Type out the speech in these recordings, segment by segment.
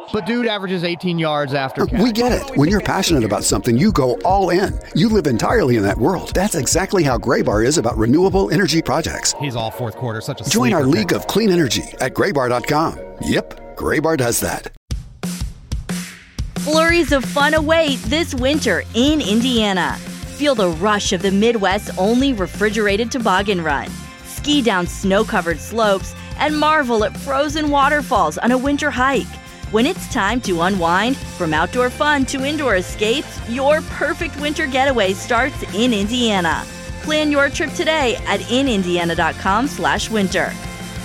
But dude averages 18 yards after catch. We get it. When you're passionate about something, you go all in. You live entirely in that world. That's exactly how Graybar is about renewable energy projects. He's all fourth quarter, such a Join our sleeper league of clean energy at graybar.com. Yep, Graybar does that. Flurries of fun await this winter in Indiana. Feel the rush of the Midwest's only refrigerated toboggan run. Ski down snow-covered slopes and marvel at frozen waterfalls on a winter hike. When it's time to unwind, from outdoor fun to indoor escapes, your perfect winter getaway starts in Indiana. Plan your trip today at inindiana.com/winter.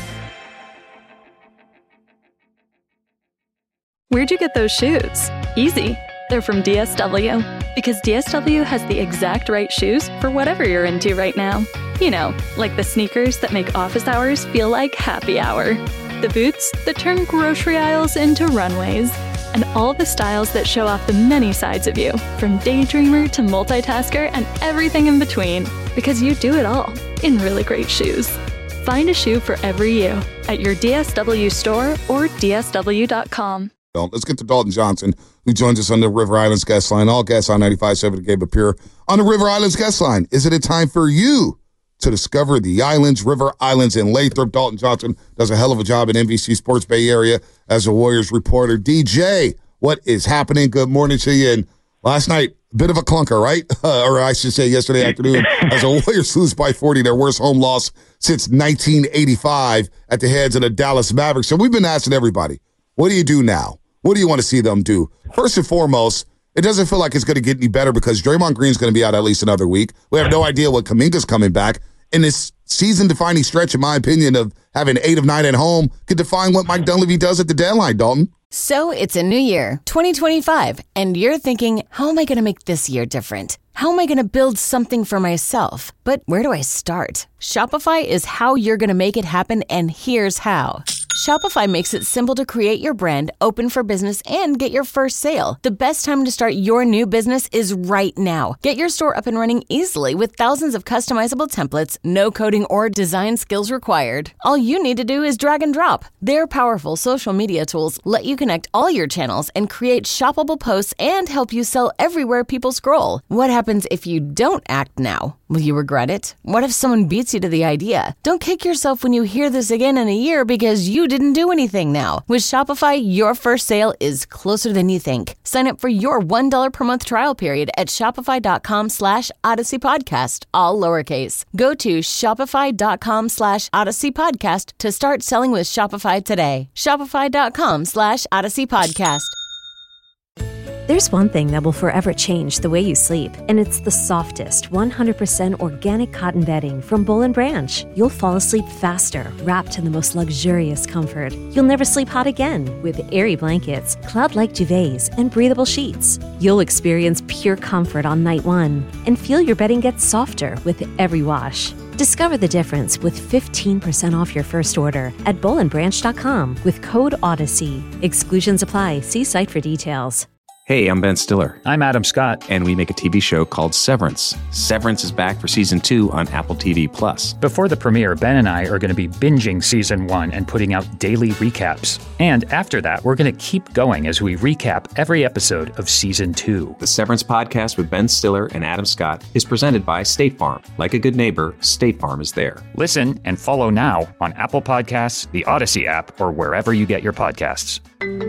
Where'd you get those shoes? Easy. They're from DSW. Because DSW has the exact right shoes for whatever you're into right now. You know, like the sneakers that make office hours feel like happy hour. The boots that turn grocery aisles into runways. And all the styles that show off the many sides of you, from daydreamer to multitasker and everything in between. Because you do it all in really great shoes. Find a shoe for every you at your DSW store or DSW.com. Let's get to Dalton Johnson, who joins us on the River Islands guest line. All guests on 95.7 The Game appear on the River Islands guest line. Is it a time for you to discover the islands, River Islands, in Lathrop? Dalton Johnson does a hell of a job in NBC Sports Bay Area as a Warriors reporter. DJ, what is happening? Good morning to you. And last night, a bit of a clunker, right? Or I should say yesterday afternoon, as the Warriors lose by 40, their worst home loss since 1985 at the hands of the Dallas Mavericks. So we've been asking everybody, what do you do now? What do you want to see them do? First and foremost, it doesn't feel like it's going to get any better because Draymond Green's going to be out at least another week. We have no idea what Kuminga's coming back. And this season-defining stretch, in my opinion, of having 8 of 9 at home could define what Mike Dunleavy does at the deadline, Dalton. So it's a new year, 2025, and you're thinking, how am I going to make this year different? How am I going to build something for myself? But where do I start? Shopify is how you're going to make it happen, and here's how. Shopify makes it simple to create your brand, open for business, and get your first sale. The best time to start your new business is right now. Get your store up and running easily with thousands of customizable templates, no coding or design skills required. All you need to do is drag and drop. Their powerful social media tools let you connect all your channels and create shoppable posts and help you sell everywhere people scroll. What happens if you don't act now? Will you regret it? What if someone beats you to the idea? Don't kick yourself when you hear this again in a year because you didn't do anything now. With Shopify, your first sale is closer than you think. Sign up for your $1 per month trial period at shopify.com/Odyssey Podcast, all lowercase. Go to shopify.com/Odyssey Podcast to start selling with Shopify today. Shopify.com/Odyssey Podcast. There's one thing that will forever change the way you sleep, and it's the softest, 100% organic cotton bedding from Boll & Branch. You'll fall asleep faster, wrapped in the most luxurious comfort. You'll never sleep hot again with airy blankets, cloud-like duvets, and breathable sheets. You'll experience pure comfort on night one and feel your bedding get softer with every wash. Discover the difference with 15% off your first order at bollandbranch.com with code Odyssey. Exclusions apply. See site for details. Hey, I'm Ben Stiller. I'm Adam Scott. And we make a TV show called Severance. Severance is back for season 2 on Apple TV+. Before the premiere, Ben and I are going to be binging season 1 and putting out daily recaps. And after that, we're going to keep going as we recap every episode of season 2. The Severance podcast with Ben Stiller and Adam Scott is presented by State Farm. Like a good neighbor, State Farm is there. Listen and follow now on Apple Podcasts, the Odyssey app, or wherever you get your podcasts.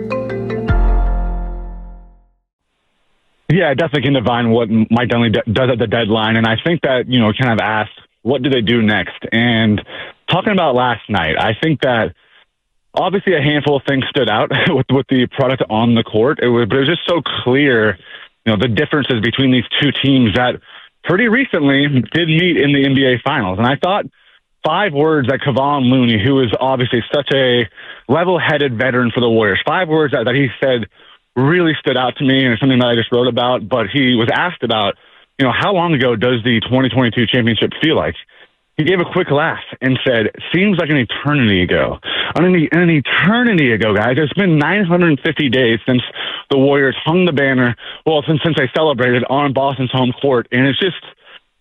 Yeah, I definitely can divine what Mike Dunleavy does at the deadline. And I think that, kind of asked, what do they do next? And talking about last night, I think that obviously a handful of things stood out with the product on the court. But it was just so clear, the differences between these two teams that pretty recently did meet in the NBA Finals. And I thought 5 words that Kevon Looney, who is obviously such a level-headed veteran for the Warriors, 5 words that he said really stood out to me, and it's something that I just wrote about. But he was asked about, how long ago does the 2022 championship feel like? He gave a quick laugh and said, seems like an eternity ago. An eternity ago, guys. It's been 950 days since the Warriors hung the banner, since they celebrated on Boston's home court. And it's just,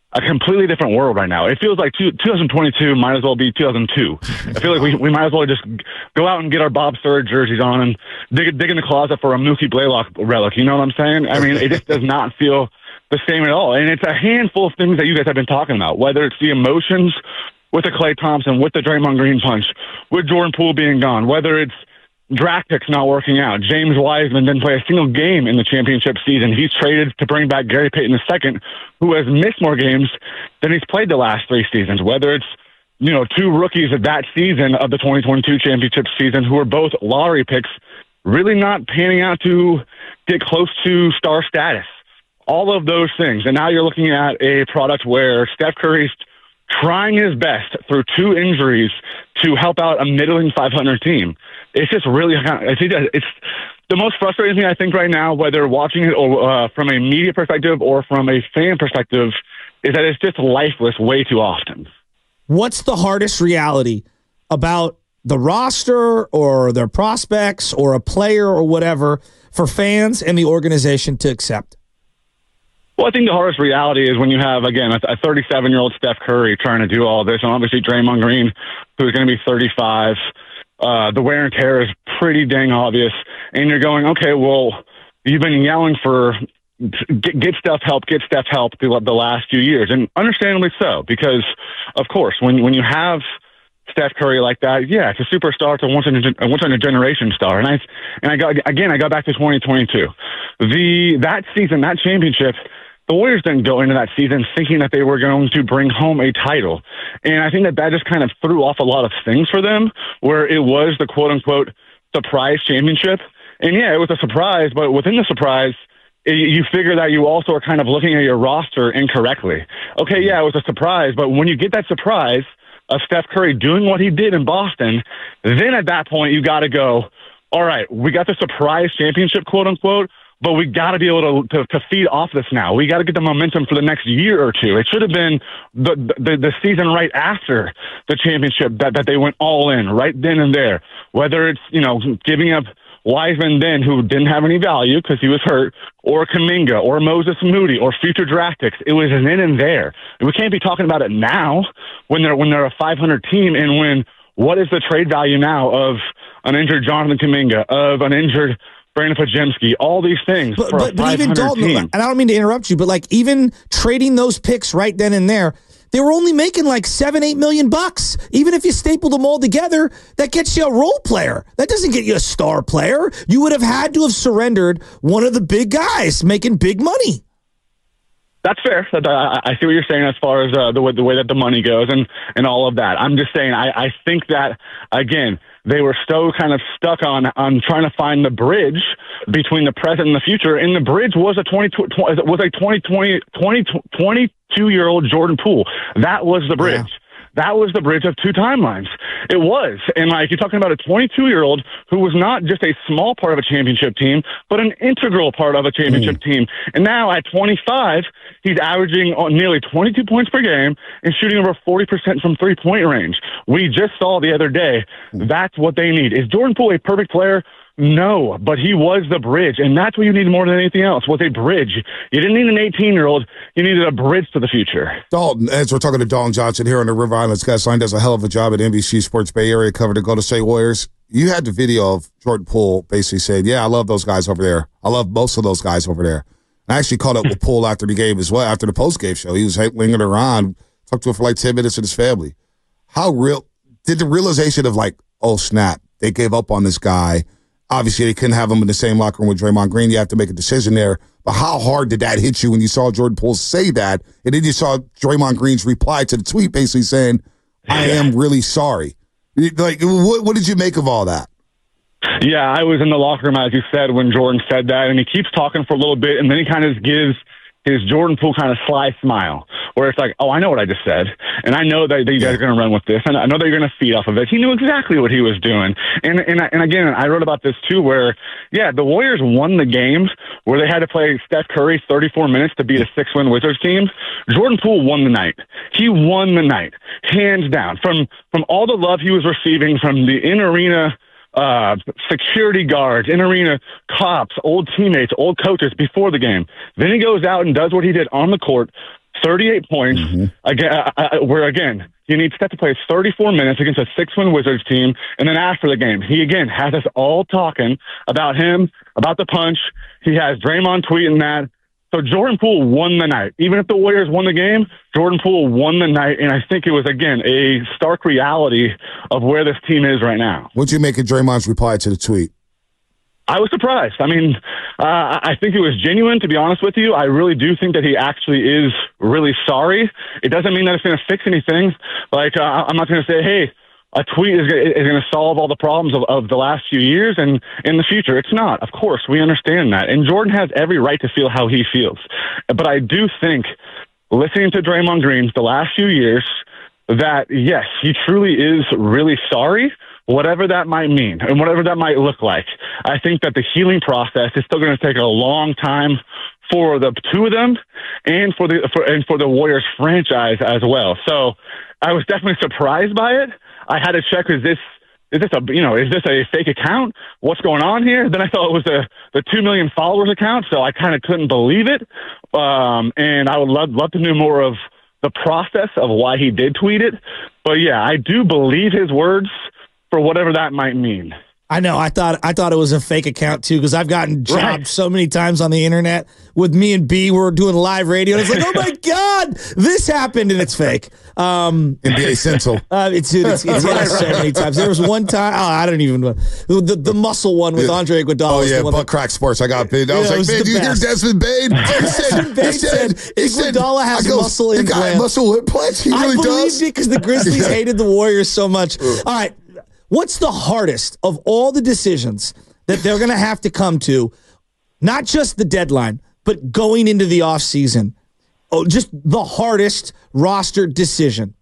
a completely different world right now. It feels like 2022 might as well be 2002. I feel like we might as well just go out and get our Bob Stewart jerseys on and dig in the closet for a Mookie Blaylock relic. You know what I'm saying? I mean, it just does not feel the same at all. And it's a handful of things that you guys have been talking about, whether it's the emotions with the Klay Thompson, with the Draymond Green punch, with Jordan Poole being gone, whether it's draft picks not working out. James Wiseman didn't play a single game in the championship season. He's traded to bring back Gary Payton II, who has missed more games than he's played the last 3 seasons. Whether it's, 2 rookies of that season of the 2022 championship season who are both lottery picks, really not panning out to get close to star status. All of those things. And now you're looking at a product where Steph Curry's trying his best through 2 injuries to help out a middling 500 team. It's just really, it's the most frustrating thing I think right now, whether watching it or from a media perspective or from a fan perspective, is that it's just lifeless way too often. What's the hardest reality about the roster or their prospects or a player or whatever for fans and the organization to accept? Well, I think the hardest reality is when you have, again, a 37-year-old Steph Curry trying to do all this, and obviously Draymond Green, who's going to be 35. The wear and tear is pretty dang obvious. And you're going, okay, well, you've been yelling for get Steph help the last few years. And understandably so, because, of course, when you have Steph Curry like that, yeah, it's a superstar. It's a once-in-a-generation star. And I got back to 2022. That season, that championship, the Warriors didn't go into that season thinking that they were going to bring home a title. And I think that just kind of threw off a lot of things for them, where it was the quote-unquote surprise championship. And, yeah, it was a surprise, but within the surprise, you figure that you also are kind of looking at your roster incorrectly. Okay, yeah, it was a surprise, but when you get that surprise of Steph Curry doing what he did in Boston, then at that point you got to go, all right, we got the surprise championship, quote-unquote, but we got to be able to feed off this now. We got to get the momentum for the next year or two. It should have been the season right after the championship that they went all in right then and there. Whether it's, giving up Wiseman then, who didn't have any value because he was hurt, or Kuminga, or Moses Moody, or future draft picks. It was then and there. We can't be talking about it now when they're a 500 team, and when what is the trade value now of an injured Jonathan Kuminga, of an injured Brandon Podziemski, all these things for a 500 even Dalton, team. And I don't mean to interrupt you, but even trading those picks right then and there, they were only making $7-8 million. Even if you stapled them all together, that gets you a role player. That doesn't get you a star player. You would have had to have surrendered one of the big guys making big money. That's fair. I see what you're saying as far as the way that the money goes and all of that. I'm just saying I think that, again, they were so kind of stuck on trying to find the bridge between the present and the future, and the bridge was a 22-year-old Jordan Poole. That was the bridge. Yeah. That was the bridge of 2 timelines. It was. And you're talking about a 22-year-old who was not just a small part of a championship team, but an integral part of a championship team. And now at 25, he's averaging nearly 22 points per game and shooting over 40% from 3-point range. We just saw the other day, that's what they need. Is Jordan Poole a perfect player? No, but he was the bridge, and that's what you need more than anything else, was a bridge. You didn't need an 18-year-old. You needed a bridge to the future. Dalton, as we're talking to Dalton Johnson here on the River Islands Guest Line, does a hell of a job at NBC Sports Bay Area cover to Golden State Warriors. You had the video of Jordan Poole basically saying, yeah, I love those guys over there. I love most of those guys over there. I actually caught up with Poole after the game as well, after the post-game show. He was lingering around, talked to him for 10 minutes with his family. How real did the realization of oh, snap, they gave up on this guy. Obviously, they couldn't have him in the same locker room with Draymond Green. You have to make a decision there. But how hard did that hit you when you saw Jordan Poole say that? And then you saw Draymond Green's reply to the tweet basically saying, I am really sorry. What did you make of all that? Yeah, I was in the locker room, as you said, when Jordan said that. And he keeps talking for a little bit, and then he kind of gives his Jordan Poole kind of sly smile, where it's like, oh, I know what I just said, and I know that you guys are going to run with this, and I know that you're going to feed off of it. He knew exactly what he was doing. And again, I wrote about this too, where, yeah, the Warriors won the game where they had to play Steph Curry 34 minutes to beat a 6-win Wizards team. Jordan Poole won the night. He won the night, hands down. From all the love he was receiving from the in-arena security guards, in-arena cops, old teammates, old coaches before the game. Then he goes out and does what he did on the court, 38 points, again, he needs Steph to play 34 minutes against a 6-win Wizards team, and then after the game, he again has us all talking about him, about the punch. He has Draymond tweeting that. So Jordan Poole won the night. Even if the Warriors won the game, Jordan Poole won the night, and I think it was, again, a stark reality of where this team is right now. What'd you make of Draymond's reply to the tweet? I was surprised. I mean, I think it was genuine, to be honest with you. I really do think that he actually is really sorry. It doesn't mean that it's going to fix anything. Like, I'm not going to say, hey, a tweet is going to solve all the problems of the last few years and in the future. It's not. Of course, we understand that. And Jordan has every right to feel how he feels. But I do think, listening to Draymond Green the last few years, that, yes, he truly is really sorry, whatever that might mean and whatever that might look like. I think that the healing process is still going to take a long time for the two of them and for the Warriors franchise as well. So I was definitely surprised by it. I had to check, is this a fake account? What's going on here? Then I thought it was the 2 million followers account, so I kind of couldn't believe it. And I would love to know more of the process of why he did tweet it. But yeah, I do believe his words, for whatever that might mean. I know. I thought it was a fake account too, because I've gotten jobbed so many times on the internet with me and B. We're doing live radio, and it's like, oh my God, this happened, and it's fake. NBA Central. It's so many times. There was one time. Oh, I don't even know the muscle one with Andre Iguodala. Oh yeah, Butt Crack Sports. I got bid. I was like, man, do you hear Desmond Bane? He said Iguodala has muscle implants. Muscle implants. He really does. I believed it because the Grizzlies hated the Warriors so much. All right. What's the hardest of all the decisions that they're going to have to come to, not just the deadline, but going into the offseason? Oh, just the hardest roster decision.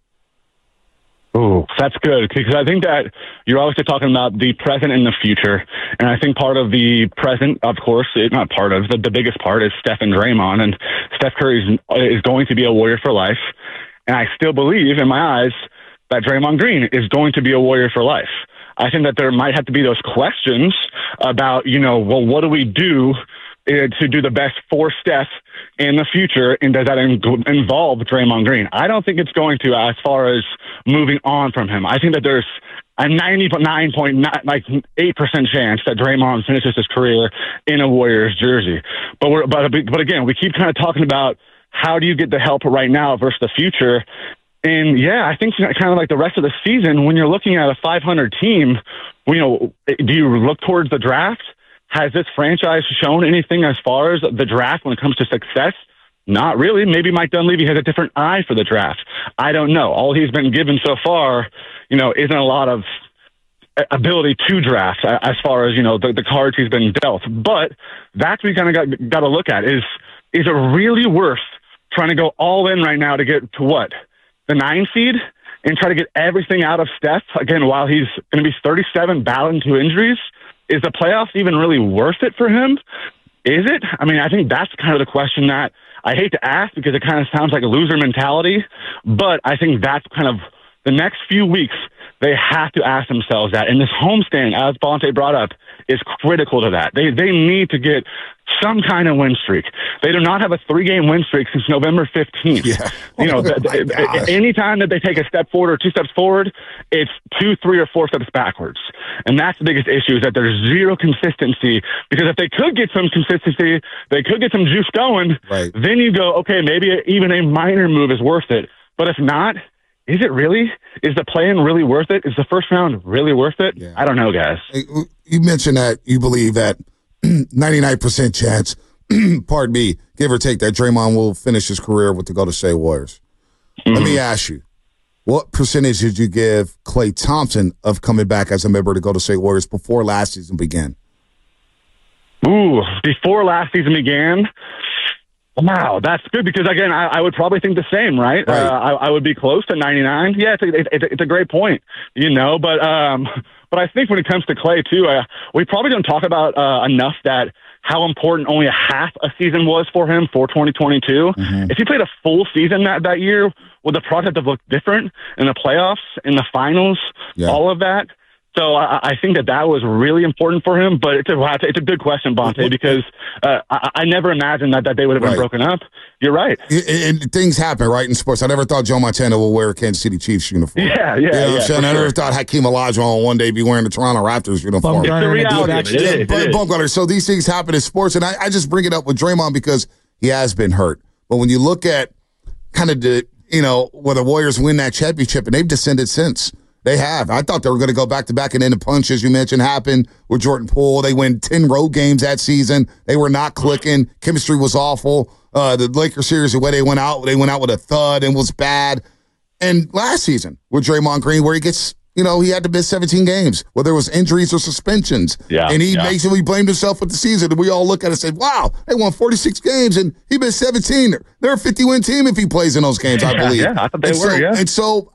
Oh, that's good, because I think that you're obviously talking about the present and the future. And I think part of the present, of course, not part of, the biggest part is Steph and Draymond. And Steph Curry is going to be a Warrior for life. And I still believe, in my eyes, that Draymond Green is going to be a Warrior for life. I think that there might have to be those questions about, well, what do we do to do the best for Steph in the future, and does that involve Draymond Green? I don't think it's going to, as far as moving on from him. I think that there's a 99.8% chance that Draymond finishes his career in a Warriors jersey. But again, we keep kind of talking about how do you get the help right now versus the future. And yeah, I think kind of like the rest of the season, when you're looking at a 500 team, do you look towards the draft? Has this franchise shown anything as far as the draft when it comes to success? Not really. Maybe Mike Dunleavy has a different eye for the draft. I don't know. All he's been given so far, isn't a lot of ability to draft as far as, the cards he's been dealt. But that's what we kind of got to look at is it really worth trying to go all in right now to get to what? The 9 seed and try to get everything out of Steph, again, while he's going to be 37 battling 2 injuries? Is the playoffs even really worth it for him? Is it? I mean, I think that's kind of the question that I hate to ask because it kind of sounds like a loser mentality, but I think that's kind of the next few weeks they have to ask themselves that. And this homestand, as Bonte brought up, is critical to that. They need to get some kind of win streak. They do not have a 3-game win streak since November 15th. Yeah. Anytime that they take a step forward or 2 steps forward, it's 2, 3, or 4 steps backwards. And that's the biggest issue, is that there's zero consistency. Because if they could get some consistency, they could get some juice going, right. Then you go, okay, maybe even a minor move is worth it. But if not, is it really? Is the play-in really worth it? Is the first round really worth it? Yeah. I don't know, guys. You mentioned that you believe that 99% chance, pardon me, give or take, that Draymond will finish his career with the Golden State Warriors. Mm-hmm. Let me ask you, what percentage did you give Klay Thompson of coming back as a member of the Golden State Warriors before last season began? Ooh, before last season began? Wow, that's good because, again, I would probably think the same, right? I would be close to 99. Yeah, it's a great point, but I think when it comes to Klay, too, we probably don't talk about enough that how important only a half a season was for him for 2022. Mm-hmm. If he played a full season that year, would the product have looked different in the playoffs, in the finals, all of that? So I think that was really important for him. But it's a good question, Bonte, because I never imagined that they would have been broken up. You're right. And things happen, right, in sports. I never thought Joe Montana would wear a Kansas City Chiefs uniform. Yeah. You know what I'm saying? I never thought Hakeem Olajuwon will one day be wearing the Toronto Raptors uniform. It's the reality. It is. So these things happen in sports, and I just bring it up with Draymond because he has been hurt. But when you look at kind of where the Warriors win that championship, and they've descended since. They have. I thought they were going to go back-to-back, and then the punch, as you mentioned, happened with Jordan Poole. They win 10 road games that season. They were not clicking. Chemistry was awful. The Lakers series, the way they went out with a thud and was bad. And last season with Draymond Green, where he gets, he had to miss 17 games, whether it was injuries or suspensions. Yeah, and he basically blamed himself with the season. And we all look at it and say, wow, they won 46 games, and he missed 17. They're a 50-win team if he plays in those games, I believe. Yeah, I thought they were, yeah. And so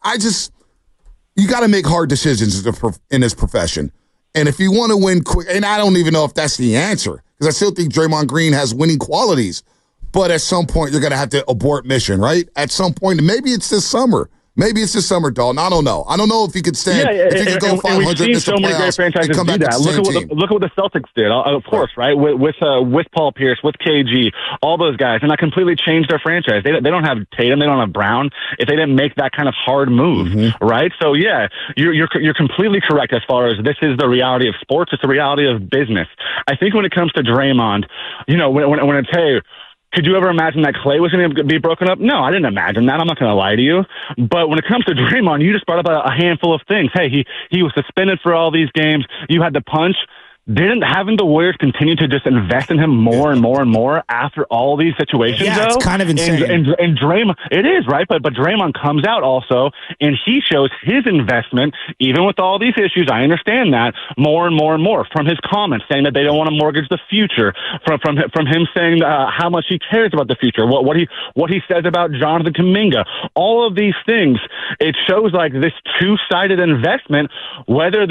you got to make hard decisions in this profession. And if you want to win quick, and I don't even know if that's the answer, because I still think Draymond Green has winning qualities. But at some point, you're going to have to abort mission, right? At some point, maybe it's this summer. Maybe it's this summer, Dalton. I don't know. I don't know if he could stand. If he could go 500, we've seen so many great franchises do that. Look at what the Celtics did, of course, right? With Paul Pierce, with KG, all those guys, and that completely changed their franchise. They don't have Tatum, they don't have Brown. If they didn't make that kind of hard move, right? So yeah, you're completely correct as far as this is the reality of sports. It's the reality of business. I think when it comes to Draymond, when it's could you ever imagine that Klay was going to be broken up? No, I didn't imagine that. I'm not going to lie to you. But when it comes to Draymond, you just brought up a handful of things. Hey, he was suspended for all these games. You had the punch. Haven't the Warriors continue to just invest in him more and more and more after all these situations? Yeah, it's kind of insane. And Draymond, it is, right? But Draymond comes out also, and he shows his investment, even with all these issues. I understand that more and more and more from his comments saying that they don't want to mortgage the future, from him saying how much he cares about the future, what he says about Jonathan Kuminga, all of these things. It shows like this two-sided investment, whether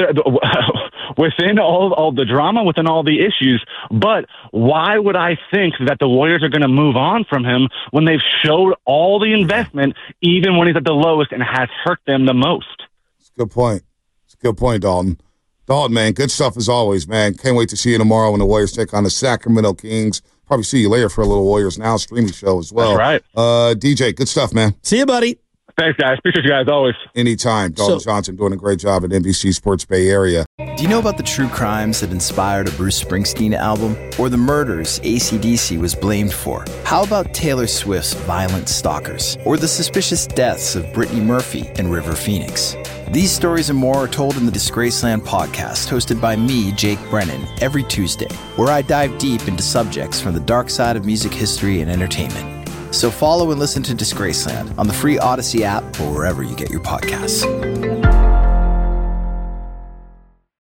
within all the drama, within all the issues. But why would I think that the Warriors are going to move on from him when they've showed all the investment, even when he's at the lowest and has hurt them the most? It's a good point. It's a good point, Dalton. Dalton, man, good stuff as always, man. Can't wait to see you tomorrow when the Warriors take on the Sacramento Kings. Probably see you later for a little Warriors Now streaming show as well. That's right. DJ, good stuff, man. See you, buddy. Thanks, guys. Appreciate you guys always. Anytime. Dalton Johnson doing a great job at NBC Sports Bay Area. Do you know about the true crimes that inspired a Bruce Springsteen album? Or the murders AC/DC was blamed for? How about Taylor Swift's Violent Stalkers? Or the suspicious deaths of Brittany Murphy and River Phoenix? These stories and more are told in the Disgraceland podcast, hosted by me, Jake Brennan, every Tuesday, where I dive deep into subjects from the dark side of music history and entertainment. So follow and listen to Disgraceland on the free Odyssey app or wherever you get your podcasts.